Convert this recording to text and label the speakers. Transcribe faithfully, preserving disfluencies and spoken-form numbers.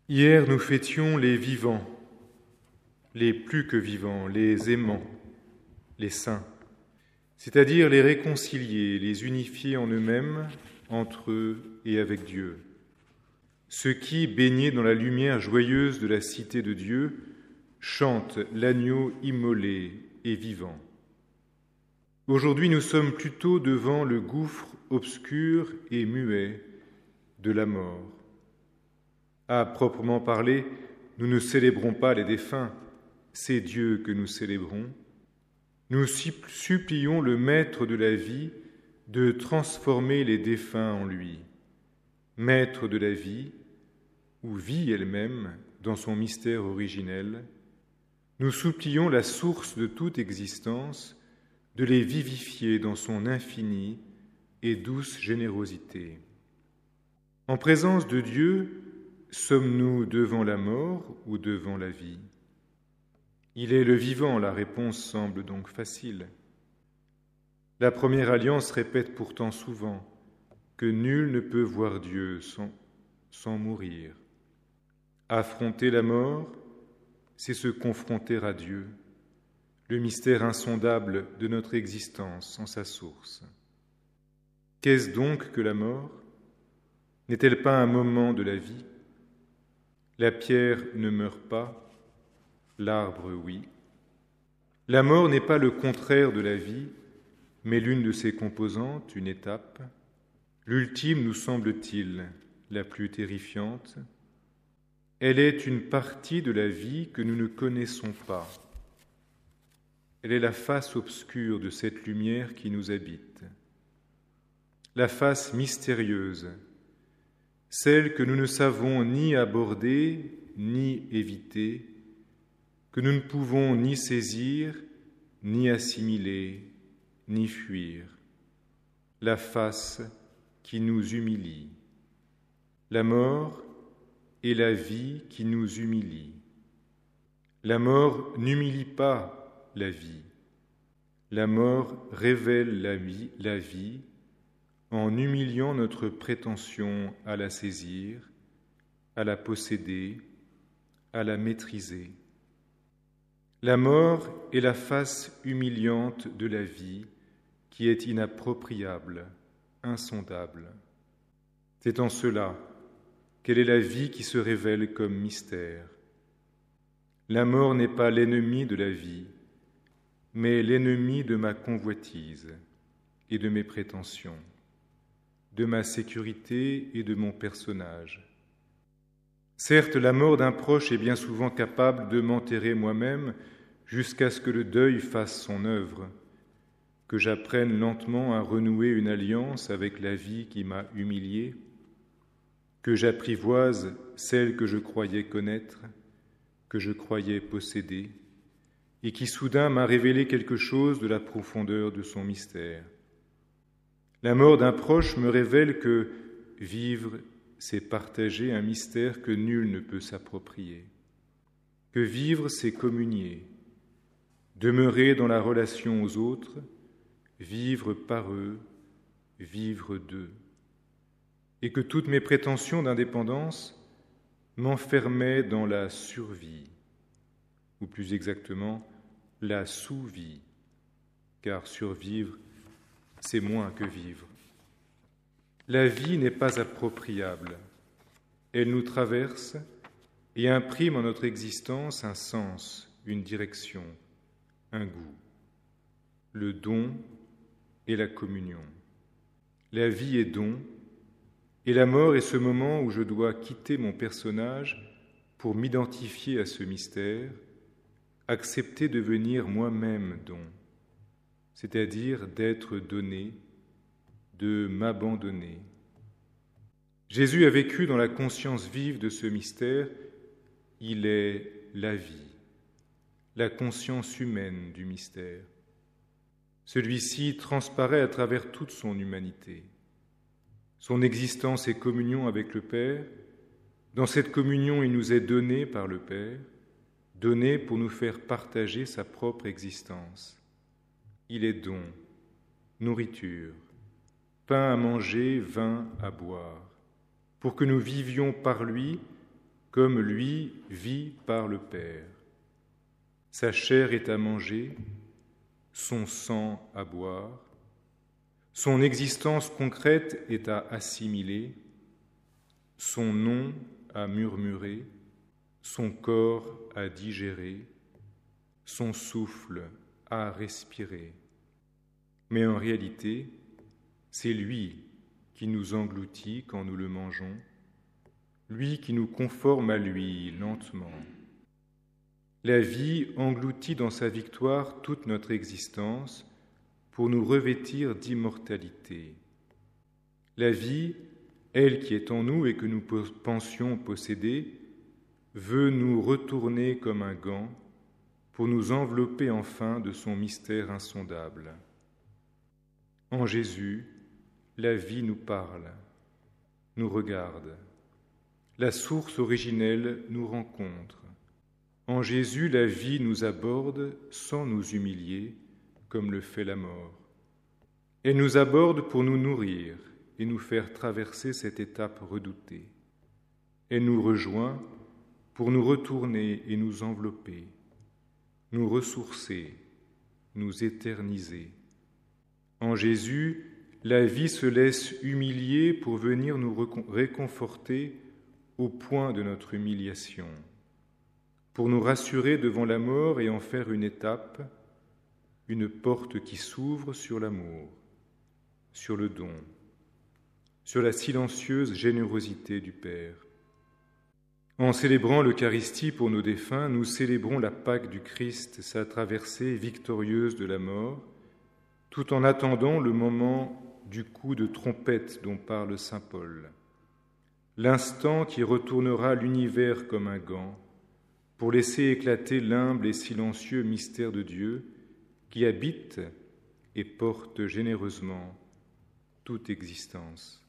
Speaker 1: Hier, nous fêtions les vivants, les plus que vivants, les aimants, les saints, c'est-à-dire les réconciliés, les unifiés en eux-mêmes, entre eux et avec Dieu. Ceux qui, baignés dans la lumière joyeuse de la cité de Dieu, chantent l'agneau immolé et vivant. Aujourd'hui, nous sommes plutôt devant le gouffre obscur et muet de la mort. À proprement parler, nous ne célébrons pas les défunts, c'est Dieu que nous célébrons. Nous supplions le Maître de la vie de transformer les défunts en lui, Maître de la vie, ou vie elle-même dans son mystère originel. Nous supplions la source de toute existence de les vivifier dans son infinie et douce générosité. En présence de Dieu, sommes-nous devant la mort ou devant la vie? Il est le vivant, la réponse semble donc facile. La première alliance répète pourtant souvent que nul ne peut voir Dieu sans, sans mourir. Affronter la mort, c'est se confronter à Dieu, le mystère insondable de notre existence en sa source. Qu'est-ce donc que la mort? N'est-elle pas un moment de la vie? La pierre ne meurt pas, l'arbre oui. La mort n'est pas le contraire de la vie, mais l'une de ses composantes, une étape. L'ultime, nous semble-t-il, la plus terrifiante. Elle est une partie de la vie que nous ne connaissons pas. Elle est la face obscure de cette lumière qui nous habite, la face mystérieuse, celle que nous ne savons ni aborder, ni éviter, que nous ne pouvons ni saisir, ni assimiler, ni fuir, la face qui nous humilie. La mort est la vie qui nous humilie. La mort n'humilie pas la vie. La mort révèle la vie, la vie en humiliant notre prétention à la saisir, à la posséder, à la maîtriser. La mort est la face humiliante de la vie qui est inappropriable, insondable. C'est en cela qu'elle est la vie qui se révèle comme mystère. La mort n'est pas l'ennemi de la vie, mais l'ennemi de ma convoitise et de mes prétentions, de ma sécurité et de mon personnage. Certes, la mort d'un proche est bien souvent capable de m'enterrer moi-même jusqu'à ce que le deuil fasse son œuvre, que j'apprenne lentement à renouer une alliance avec la vie qui m'a humilié, que j'apprivoise celle que je croyais connaître, que je croyais posséder, et qui soudain m'a révélé quelque chose de la profondeur de son mystère. La mort d'un proche me révèle que vivre, c'est partager un mystère que nul ne peut s'approprier, que vivre, c'est communier, demeurer dans la relation aux autres, vivre par eux, vivre d'eux, et que toutes mes prétentions d'indépendance m'enfermaient dans la survie, ou plus exactement, la sous-vie, car survivre, c'est moins que vivre. La vie n'est pas appropriable, elle nous traverse et imprime en notre existence un sens, une direction, un goût, le don et la communion. La vie est don, et la mort est ce moment où je dois quitter mon personnage pour m'identifier à ce mystère, accepter de devenir moi-même don, c'est-à-dire d'être donné, de m'abandonner. Jésus a vécu dans la conscience vive de ce mystère, il est la vie, la conscience humaine du mystère. Celui-ci transparaît à travers toute son humanité. Son existence est communion avec le Père. Dans cette communion, il nous est donné par le Père, donné pour nous faire partager sa propre existence. Il est don, nourriture, pain à manger, vin à boire, pour que nous vivions par lui comme lui vit par le Père. Sa chair est à manger, son sang à boire, son existence concrète est à assimiler, son nom à murmurer, son corps à digérer, son souffle à respirer. Mais en réalité, c'est lui qui nous engloutit quand nous le mangeons, lui qui nous conforme à lui lentement. La vie engloutit dans sa victoire toute notre existence pour nous revêtir d'immortalité. La vie, elle qui est en nous et que nous pensions posséder, veut nous retourner comme un gant pour nous envelopper enfin de son mystère insondable. En Jésus, la vie nous parle, nous regarde. La source originelle nous rencontre. En Jésus, la vie nous aborde sans nous humilier, comme le fait la mort. Elle nous aborde pour nous nourrir et nous faire traverser cette étape redoutée. Elle nous rejoint pour nous retourner et nous envelopper, nous ressourcer, nous éterniser. En Jésus, la vie se laisse humilier pour venir nous réconforter au point de notre humiliation, pour nous rassurer devant la mort et en faire une étape, une porte qui s'ouvre sur l'amour, sur le don, sur la silencieuse générosité du Père. En célébrant l'Eucharistie pour nos défunts, nous célébrons la Pâque du Christ, sa traversée victorieuse de la mort, tout en attendant le moment du coup de trompette dont parle saint Paul, l'instant qui retournera l'univers comme un gant, pour laisser éclater l'humble et silencieux mystère de Dieu qui habite et porte généreusement toute existence.